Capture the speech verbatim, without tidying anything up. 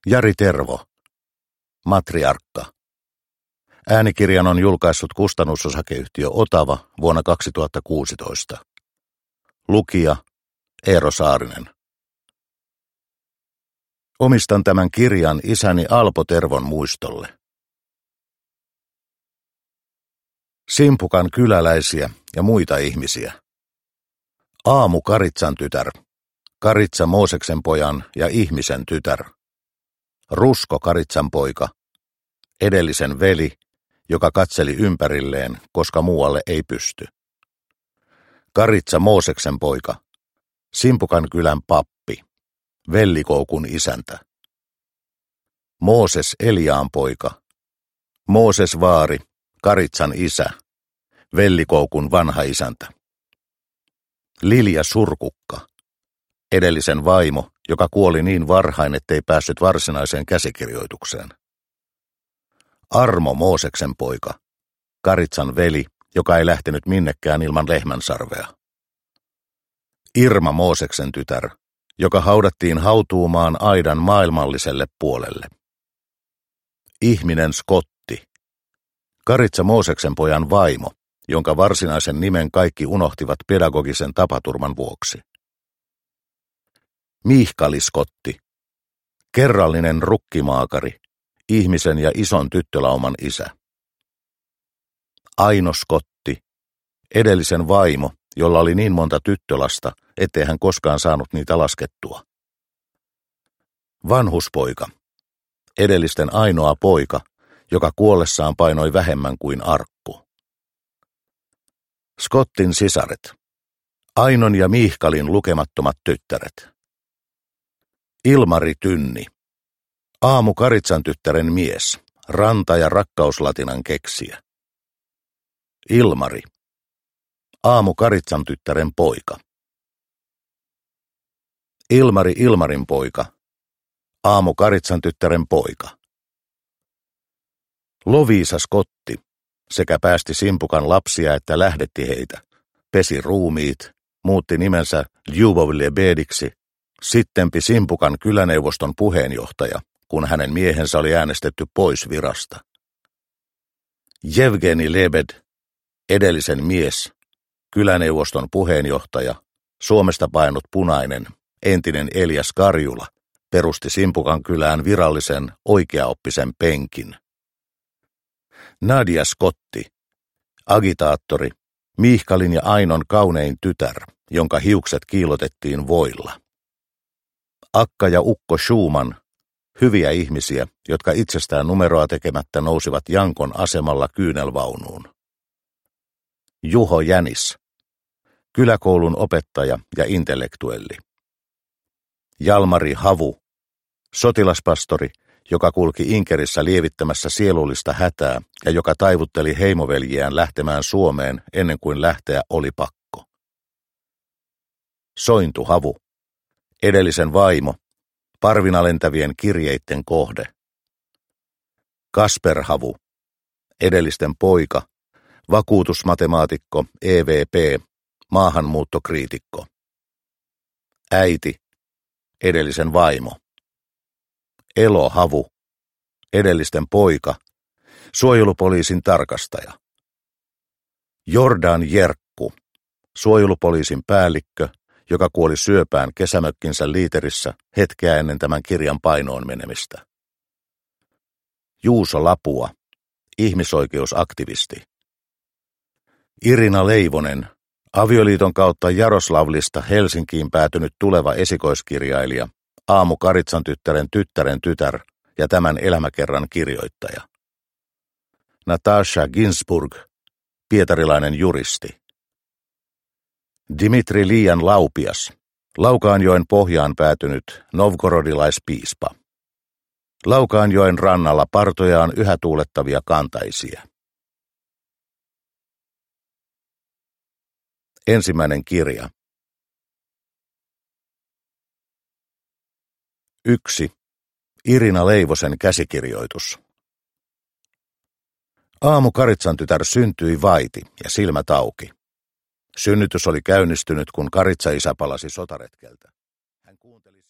Jari Tervo. Matriarkka. Äänikirjan on julkaissut kustannusosakeyhtiö Otava vuonna kaksituhattakuusitoista. Lukija Eero Saarinen. Omistan tämän kirjan isäni Alpo Tervon muistolle. Simpukan kyläläisiä ja muita ihmisiä. Aamu Karitsan tytär. Karitsa Mooseksen pojan ja ihmisen tytär. Rusko Karitsan poika. Edellisen veli, joka katseli ympärilleen, koska muualle ei pysty. Karitsa Mooseksen poika. Simpukan kylän pappi. Vellikoukun isäntä. Mooses Eliaan poika. Mooses vaari, Karitsan isä. Vellikoukun vanha isäntä. Lilja Surkukka. Edellisen vaimo, joka kuoli niin varhain, ettei päässyt varsinaiseen käsikirjoitukseen. Armo Mooseksen poika. Karitsan veli, joka ei lähtenyt minnekään ilman lehmänsarvea. Irma Mooseksen tytär, joka haudattiin hautuumaan aidan maailmalliselle puolelle. Ihminen Skotti. Karitsa Mooseksen pojan vaimo, jonka varsinaisen nimen kaikki unohtivat pedagogisen tapaturman vuoksi. Miihkali Skotti. Kerrallinen rukkimaakari, ihmisen ja ison tyttölauman isä. Aino Skotti. Edellisen vaimo, jolla oli niin monta tyttölasta, ettei hän koskaan saanut niitä laskettua. Vanhuspoika. Edellisten ainoa poika, joka kuollessaan painoi vähemmän kuin arkku. Skottin sisaret. Ainon ja Miihkalin lukemattomat tyttäret. Ilmari Tynni. Aamu Karitsan tyttären mies, ranta- ja rakkauslatinan keksijä. Ilmari. Aamu Karitsan tyttären poika. Ilmari Ilmarin poika. Aamu Karitsan tyttären poika. Loviisa Skotti sekä päästi Simpukan lapsia että lähdetti heitä, pesi ruumiit, muutti nimensä Ljubovljebediksi, sittempi Simpukan kyläneuvoston puheenjohtaja, kun hänen miehensä oli äänestetty pois virasta. Jevgeni Lebed, edellisen mies, kyläneuvoston puheenjohtaja, Suomesta painut punainen, entinen Elias Karjula, perusti Simpukan kylään virallisen oikeaoppisen penkin. Nadia Skotti, agitaattori, Miihkalin ja Ainon kaunein tytär, jonka hiukset kiilotettiin voilla. Akka ja Ukko Schumann, hyviä ihmisiä, jotka itsestään numeroa tekemättä nousivat Jankon asemalla kyynelvaunuun. Juho Jänis, kyläkoulun opettaja ja intellektuelli. Jalmari Havu, sotilaspastori, joka kulki Inkerissä lievittämässä sielullista hätää ja joka taivutteli heimoveljiään lähtemään Suomeen ennen kuin lähteä oli pakko. Sointu Havu, edellisen vaimo, parvina lentävien kirjeitten kohde. Kasper Havu, edellisten poika, vakuutusmatemaatikko, E V P, maahanmuuttokriitikko. Äiti, edellisen vaimo. Elo Havu, edellisten poika, suojelupoliisin tarkastaja. Jordan Jerkku, suojelupoliisin päällikkö, joka kuoli syöpään kesämökkinsä Liiterissä hetkeä ennen tämän kirjan painoon menemistä. Juuso Lapua, ihmisoikeusaktivisti. Irina Leivonen, avioliiton kautta Jaroslavlista Helsinkiin päätynyt tuleva esikoiskirjailija, Aamu Karitsan tyttären tyttären tytär ja tämän elämäkerran kirjoittaja. Natasha Ginsburg, pietarilainen juristi. Dimitri Liian Laupias, Laukaanjoen pohjaan päätynyt novgorodilaispiispa. Laukaanjoen rannalla partojaan yhä tuulettavia kantaisia. Ensimmäinen kirja. Yksi. Irina Leivosen käsikirjoitus. Aamu Karitsan tytär syntyi vaiti ja silmät auki. Synnytys oli käynnistynyt, kun Karitsa-isä palasi sotaretkeltä. Hän kuunteli